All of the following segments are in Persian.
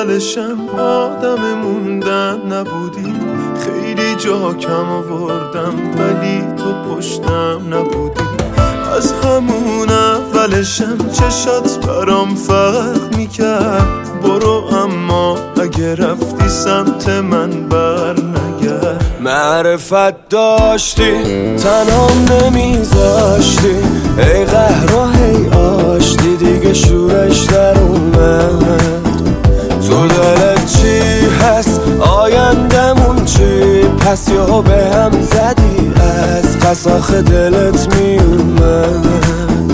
اولشم آدم موندن نبودی، خیلی جا کم آوردم ولی تو پشتم نبودی. از همون اولشم چشات برام فرق میکرد، برو اما اگه رفتی سمت من بر نگرد. معرفت داشتی تنام نمیذاشتی، ای قهر و هی آشتی دیگه شورش در اومد. تو دلت چی هست آیندمون چی، پس یهو به هم زدی از قساخ دلت میومد.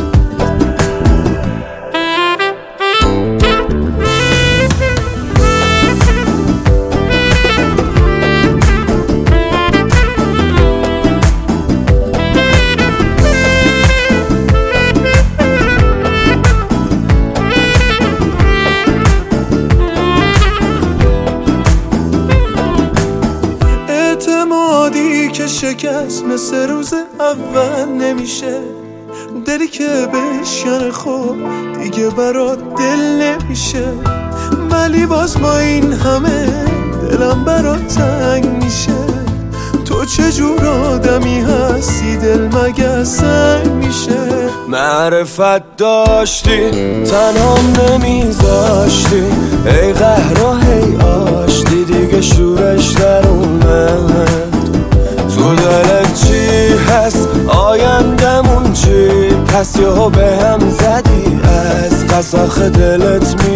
اعتمادی که شکست مثل روز اول نمیشه، دلی که بشکنه خب دیگه برات دل نمیشه. ولی باز با این همه دلم برات تنگ میشه. تو چجور آدمی هستی دل مگه سنگ میشه. معرفت داشتی تنهام نمیذاشتی، ای قهر و هی آشتی دیگه شورش در اومد. تو دلت چی هست آیندمون چی، پس یهو به هم زدی از قساخ دلت